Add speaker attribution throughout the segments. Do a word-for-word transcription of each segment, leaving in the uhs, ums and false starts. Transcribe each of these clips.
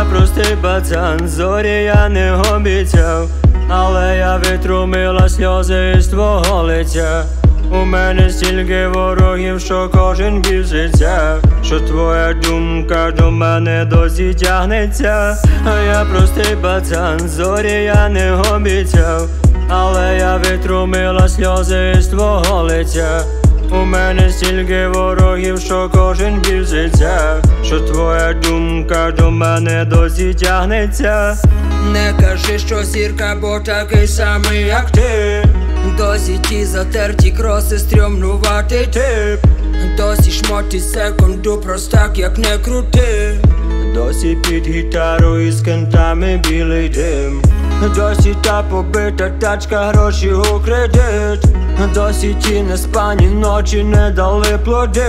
Speaker 1: я простий пацан, зорі я не обіцяв, але я відрумила сльози із твого лиця. У мене стільки ворогів, що кожен біситься, що твоя думка до мене досі тягнеться. А я простий пацан, зорі я не обіцяв, але я відрумила сльози із твого лиця. У мене стільки ворогів, що кожен біситься, що твоя думка до мене досі тягнеться.
Speaker 2: Не кажи, що зірка, бо такий самий, як ти. Досі ті затерті кроси, стрьомнуватий тип. Досі шмоті секунду, простак, як не крути.
Speaker 1: Досі під гітару із кентами білий дим. Досі та побита тачка, гроші у кредит. Досі ті неспані ночі не дали плоди.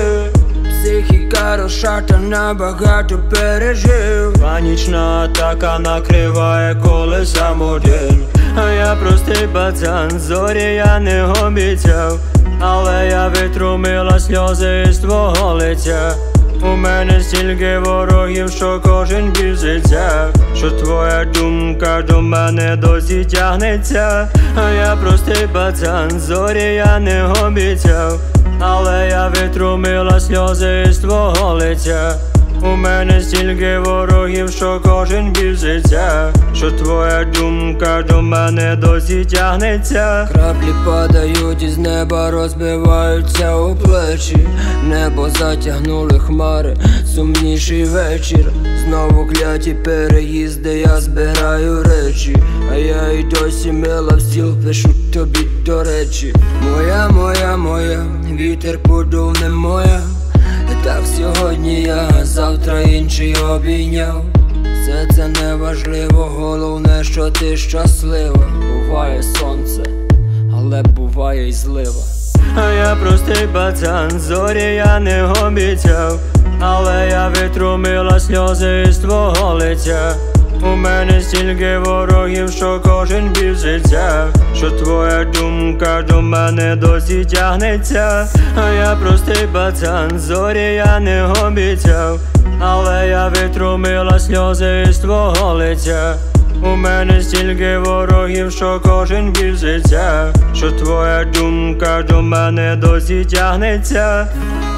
Speaker 2: Психіка розшатана, багато пережив.
Speaker 1: Панічна атака накриває, коли сам один. А я простий пацан, зорі я не обіцяв, але я відрумила сльози із твого лиця. У мене стільки ворогів, що кожен біситься, що твоя думка до мене досі тягнеться. А я простий пацан, зорі я не обіцяв, але я відрумила сльози із твого лиця. У мене стільки ворогів, що кожен біситься, що твоя думка до мене досі тягнеться.
Speaker 2: Краплі падають із неба, розбиваються у плечі. Небо затягнули хмари, сумніший вечір. Знову кляті переїзди, я збираю речі. А я й досі мила в стіл, пишу тобі до речі. Моя, моя, моя, вітер подув не моя. Так сьогодні я, завтра інший обійняв. Все це не важливо, головне, що ти щаслива. Буває сонце, але буває й злива.
Speaker 1: А я простий пацан, зорі я не обіцяв, але я відрумила сльози із твого лиця. У мене стільки ворогів, що кожен біситься, що твоя думка до мене досі тягнеться. А я простий пацан, зорі я не обіцяв, але я відрумила сльози із твого лиця. У мене стільки ворогів, що кожен біситься, що твоя думка до мене досі тягнеться.